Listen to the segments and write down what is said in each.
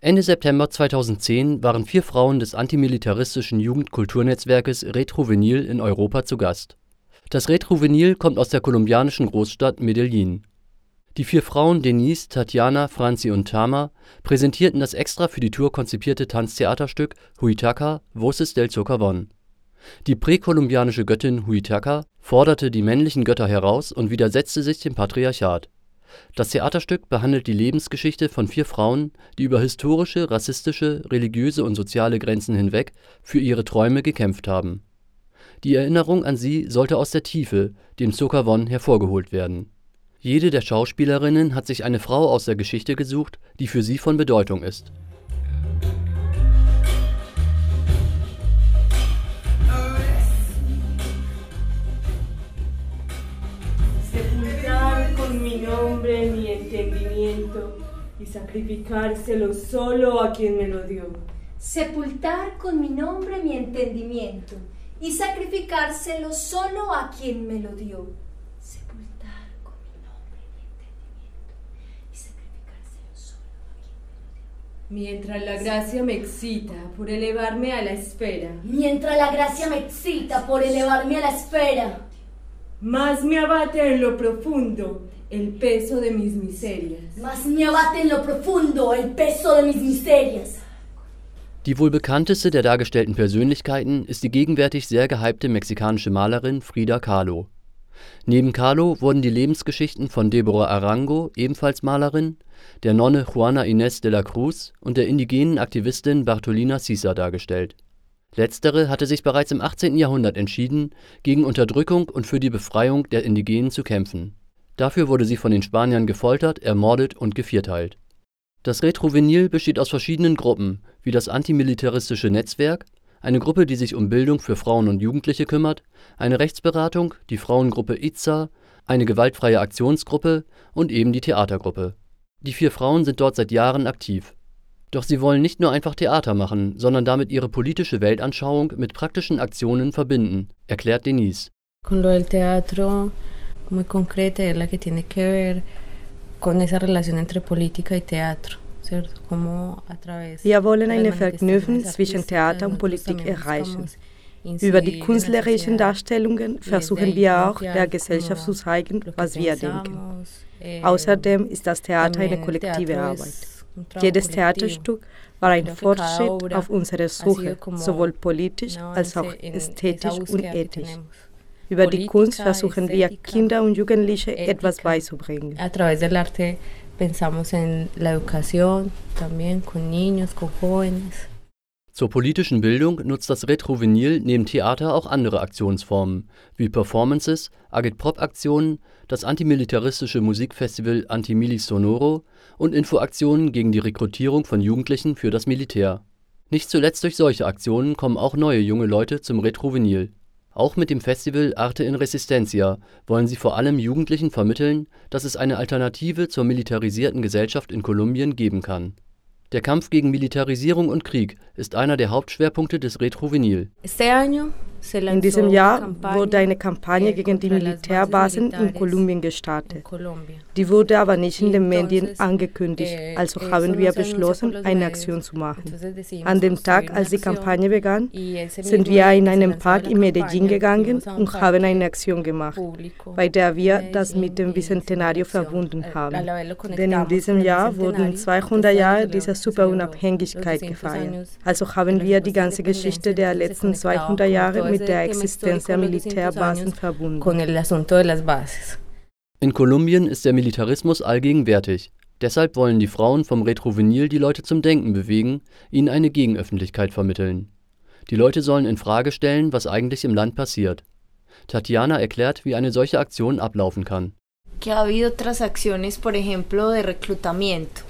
Ende September 2010 waren 4 Frauen des antimilitaristischen Jugendkulturnetzwerkes Retrovenil in Europa zu Gast. Das Retrovenil kommt aus der kolumbianischen Großstadt Medellín. Die 4 Frauen Denise, Tatjana, Franzi und Tama präsentierten das extra für die Tour konzipierte Tanztheaterstück Huitaca, Voces del Socavón. Die präkolumbianische Göttin Huitaca forderte die männlichen Götter heraus und widersetzte sich dem Patriarchat. Das Theaterstück behandelt die Lebensgeschichte von 4 Frauen, die über historische, rassistische, religiöse und soziale Grenzen hinweg für ihre Träume gekämpft haben. Die Erinnerung an sie sollte aus der Tiefe, dem Socavón, hervorgeholt werden. Jede der Schauspielerinnen hat sich eine Frau aus der Geschichte gesucht, die für sie von Bedeutung ist. Nombre, mi entendimiento y sacrificárselo solo a quien me lo dio. Sepultar con mi nombre mi entendimiento y sacrificárselo solo a quien me lo dio. Sepultar con mi nombre mi entendimiento y sacrificárselo solo a quien me lo dio. Mientras la gracia me excita por elevarme a la esfera. Mientras la gracia me excita por elevarme a la esfera. Más me abate en lo profundo el peso de mis miserias. Más me abate en lo profundo el peso de mis miserias. Die wohl bekannteste der dargestellten Persönlichkeiten ist die gegenwärtig sehr gehypte mexikanische Malerin Frida Kahlo. Neben Kahlo wurden die Lebensgeschichten von Deborah Arango, ebenfalls Malerin, der Nonne Juana Inés de la Cruz und der indigenen Aktivistin Bartolina Sisa dargestellt. Letztere hatte sich bereits im 18. Jahrhundert entschieden, gegen Unterdrückung und für die Befreiung der Indigenen zu kämpfen. Dafür wurde sie von den Spaniern gefoltert, ermordet und gevierteilt. Das Retrovenil besteht aus verschiedenen Gruppen, wie das antimilitaristische Netzwerk, eine Gruppe, die sich um Bildung für Frauen und Jugendliche kümmert, eine Rechtsberatung, die Frauengruppe ITSA, eine gewaltfreie Aktionsgruppe und eben die Theatergruppe. Die 4 Frauen sind dort seit Jahren aktiv. Doch sie wollen nicht nur einfach Theater machen, sondern damit ihre politische Weltanschauung mit praktischen Aktionen verbinden, erklärt Denise. Con lo del teatro muy concreta es la que tiene que ver con esa relación entre política y teatro. Wir wollen eine Verknüpfung zwischen Theater und Politik erreichen. Über die künstlerischen Darstellungen versuchen wir auch der Gesellschaft zu zeigen, was wir denken. Außerdem ist das Theater eine kollektive Arbeit. Jedes Theaterstück war ein Fortschritt auf unserer Suche, sowohl politisch als auch ästhetisch und ethisch. Über die Kunst versuchen wir, Kinder und Jugendliche etwas beizubringen. A través del arte pensamos en la educación, también con niños, con jóvenes. Zur politischen Bildung nutzt das Retrovenil neben Theater auch andere Aktionsformen, wie Performances, Agitprop-Aktionen, das antimilitaristische Musikfestival Antimili Sonoro und Infoaktionen gegen die Rekrutierung von Jugendlichen für das Militär. Nicht zuletzt durch solche Aktionen kommen auch neue junge Leute zum Retrovenil. Auch mit dem Festival Arte in Resistencia wollen sie vor allem Jugendlichen vermitteln, dass es eine Alternative zur militarisierten Gesellschaft in Kolumbien geben kann. Der Kampf gegen Militarisierung und Krieg ist einer der Hauptschwerpunkte des Retrovenil. In diesem Jahr wurde eine Kampagne gegen die Militärbasen in Kolumbien gestartet. Die wurde aber nicht in den Medien angekündigt, also haben wir beschlossen, eine Aktion zu machen. An dem Tag, als die Kampagne begann, sind wir in einen Park in Medellín gegangen und haben eine Aktion gemacht, bei der wir das mit dem Bicentenario verbunden haben. Denn in diesem Jahr wurden 200 Jahre dieser Superunabhängigkeit gefeiert. Also haben wir die ganze Geschichte der letzten 200 Jahre mit der Existenz der Militärbasen verbunden. In Kolumbien ist der Militarismus allgegenwärtig. Deshalb wollen die Frauen vom Retrovenil die Leute zum Denken bewegen, ihnen eine Gegenöffentlichkeit vermitteln. Die Leute sollen in Frage stellen, was eigentlich im Land passiert. Tatjana erklärt, wie eine solche Aktion ablaufen kann. Que ha habido otras acciones, por ejemplo, de reclutamiento.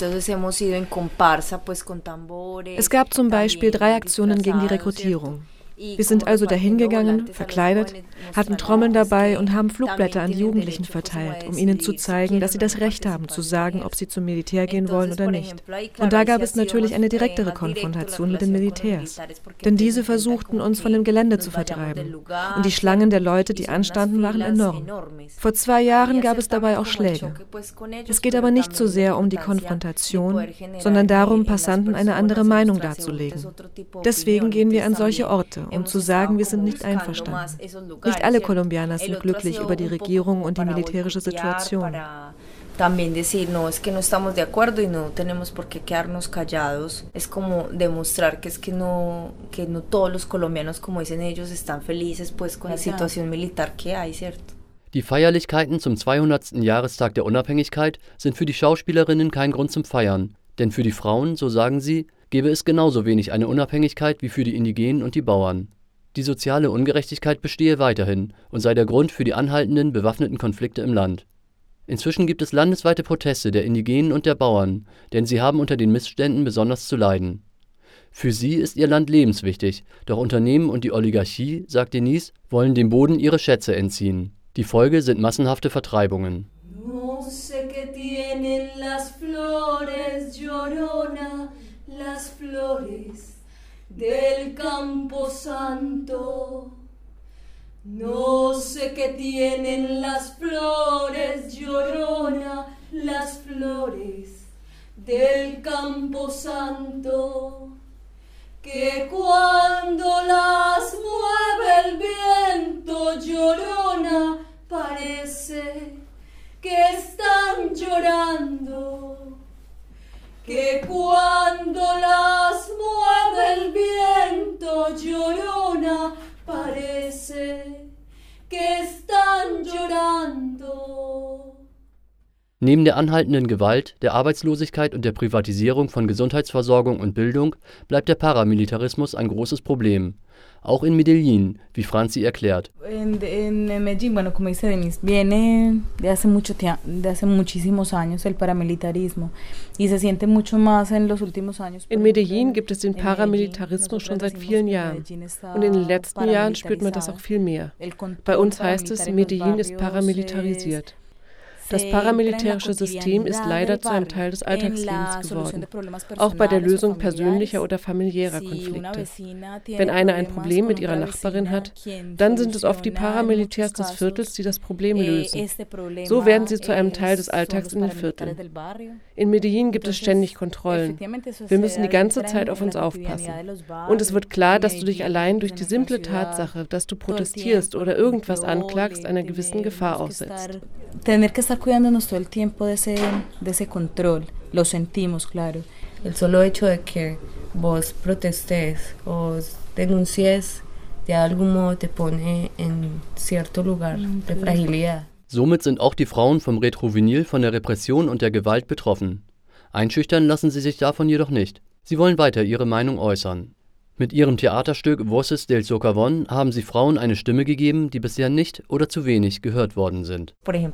Es gab zum Beispiel 3 Aktionen gegen die Rekrutierung. Wir sind also dahin gegangen, verkleidet, hatten Trommeln dabei und haben Flugblätter an die Jugendlichen verteilt, um ihnen zu zeigen, dass sie das Recht haben, zu sagen, ob sie zum Militär gehen wollen oder nicht. Und da gab es natürlich eine direktere Konfrontation mit den Militärs. Denn diese versuchten, uns von dem Gelände zu vertreiben. Und die Schlangen der Leute, die anstanden, waren enorm. Vor 2 Jahren gab es dabei auch Schläge. Es geht aber nicht so sehr um die Konfrontation, sondern darum, Passanten eine andere Meinung darzulegen. Deswegen gehen wir an solche Orte, um zu sagen, wir sind nicht einverstanden. Nicht alle Kolumbianer sind glücklich über die Regierung und die militärische Situation. También decir, no, es que no estamos de acuerdo y no tenemos por qué quedarnos callados. Es como demostrar que es que no todos los colombianos, como dicen ellos, están felices pues con la situación militar que hay, ¿cierto? Die Feierlichkeiten zum 200. Jahrestag der Unabhängigkeit sind für die Schauspielerinnen kein Grund zum Feiern. Denn für die Frauen, so sagen sie, gäbe es genauso wenig eine Unabhängigkeit wie für die Indigenen und die Bauern. Die soziale Ungerechtigkeit bestehe weiterhin und sei der Grund für die anhaltenden bewaffneten Konflikte im Land. Inzwischen gibt es landesweite Proteste der Indigenen und der Bauern, denn sie haben unter den Missständen besonders zu leiden. Für sie ist ihr Land lebenswichtig, doch Unternehmen und die Oligarchie, sagt Denise, wollen dem Boden ihre Schätze entziehen. Die Folge sind massenhafte Vertreibungen. No sé qué tienen las flores, Llorona, las flores del Camposanto. No sé qué tienen las flores, Llorona, las flores del Camposanto, que cuando las mueve el viento, Llorona, parece que están llorando, que cuando las mueve el viento, Llorona, parece que están llorando. Neben der anhaltenden Gewalt, der Arbeitslosigkeit und der Privatisierung von Gesundheitsversorgung und Bildung bleibt der Paramilitarismus ein großes Problem. Auch in Medellín, wie Franzi erklärt. En Medellín, bueno, como dice Denise, viene de hace muchísimos años el paramilitarismo y se siente mucho más en los últimos años. In Medellín gibt es den Paramilitarismus schon seit vielen Jahren und in den letzten Jahren spürt man das auch viel mehr. Bei uns heißt es, Medellín ist paramilitarisiert. Das paramilitärische System ist leider zu einem Teil des Alltagslebens geworden, auch bei der Lösung persönlicher oder familiärer Konflikte. Wenn einer ein Problem mit ihrer Nachbarin hat, dann sind es oft die Paramilitärs des Viertels, die das Problem lösen. So werden sie zu einem Teil des Alltags in den Vierteln. In Medellín gibt es ständig Kontrollen. Wir müssen die ganze Zeit auf uns aufpassen. Und es wird klar, dass du dich allein durch die simple Tatsache, dass du protestierst oder irgendwas anklagst, einer gewissen Gefahr aussetzt. Cuidándonos todo el tiempo de ese control, lo sentimos, claro. El solo hecho de que vos protestes o denuncies de algún modo te pone en cierto lugar de fragilidad. Somit sind auch die Frauen vom Retrovenil von der Repression und der Gewalt betroffen. Einschüchtern lassen sie sich davon jedoch nicht. Sie wollen weiter ihre Meinung äußern. Mit ihrem Theaterstück Voces del Socavón haben sie Frauen eine Stimme gegeben, die bisher nicht oder zu wenig gehört worden sind.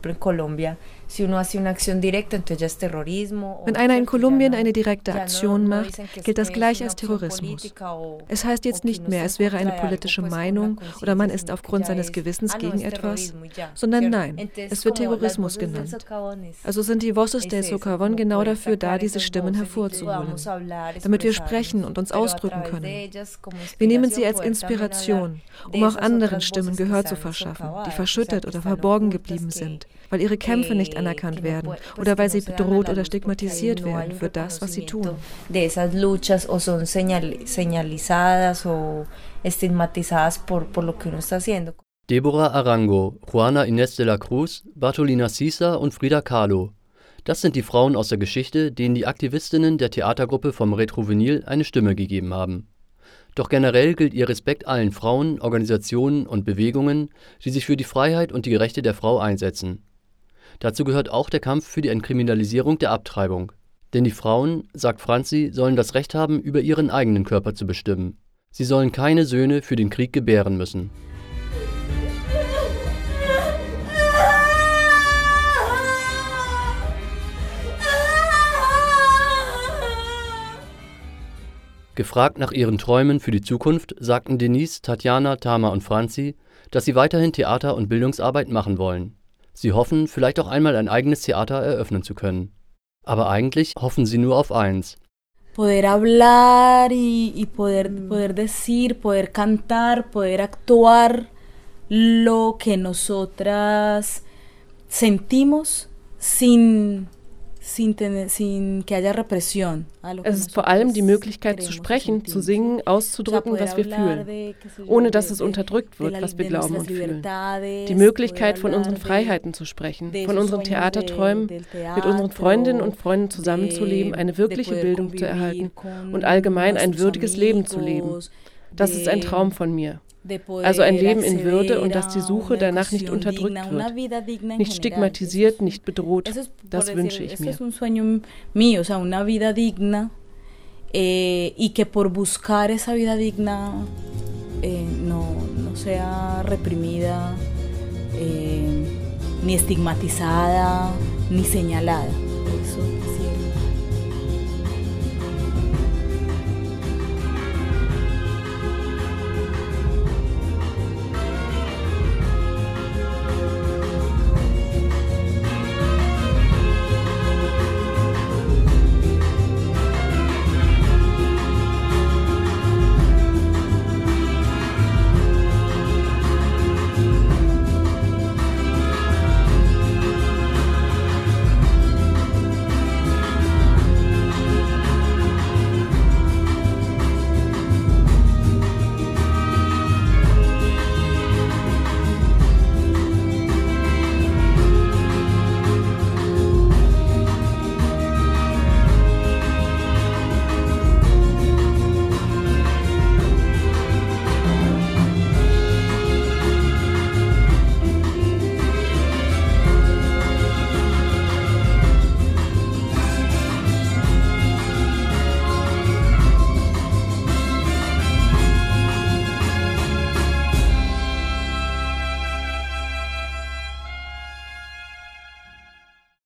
Wenn einer in Kolumbien eine direkte Aktion macht, gilt das gleich als Terrorismus. Es heißt jetzt nicht mehr, es wäre eine politische Meinung oder man ist aufgrund seines Gewissens gegen etwas, sondern nein, es wird Terrorismus genannt. Also sind die Voces del Socavón genau dafür da, diese Stimmen hervorzuholen, damit wir sprechen und uns ausdrücken können. Wir nehmen sie als Inspiration, um auch anderen Stimmen Gehör zu verschaffen, die verschüttet oder verborgen geblieben sind, weil ihre Kämpfe nicht anerkannt werden oder weil sie bedroht oder stigmatisiert werden für das, was sie tun. Deborah Arango, Juana Inés de la Cruz, Bartolina Sisa und Frida Kahlo. Das sind die Frauen aus der Geschichte, denen die Aktivistinnen der Theatergruppe vom Retrovenil eine Stimme gegeben haben. Doch generell gilt ihr Respekt allen Frauen, Organisationen und Bewegungen, die sich für die Freiheit und die Rechte der Frau einsetzen. Dazu gehört auch der Kampf für die Entkriminalisierung der Abtreibung. Denn die Frauen, sagt Franzi, sollen das Recht haben, über ihren eigenen Körper zu bestimmen. Sie sollen keine Söhne für den Krieg gebären müssen. Gefragt nach ihren Träumen für die Zukunft, sagten Denise, Tatjana, Tama und Franzi, dass sie weiterhin Theater- und Bildungsarbeit machen wollen. Sie hoffen, vielleicht auch einmal ein eigenes Theater eröffnen zu können. Aber eigentlich hoffen sie nur auf eins: poder hablar y poder decir, poder cantar, poder actuar lo que nosotras sentimos sin que haya represión. Es ist vor allem die Möglichkeit zu sprechen, zu singen, auszudrücken, was wir fühlen, ohne dass es unterdrückt wird, was wir glauben und fühlen. Die Möglichkeit, von unseren Freiheiten zu sprechen, von unseren Theaterträumen, mit unseren Freundinnen und Freunden zusammenzuleben, eine wirkliche Bildung zu erhalten und allgemein ein würdiges Leben zu leben. Das ist ein Traum von mir. Also ein Leben in Würde und dass die Suche danach nicht unterdrückt wird, nicht stigmatisiert, nicht bedroht. Das wünsche ich mir. Una vida digna y que por buscar esa vida digna no sea reprimida, ni estigmatizada, ni señalada. Eso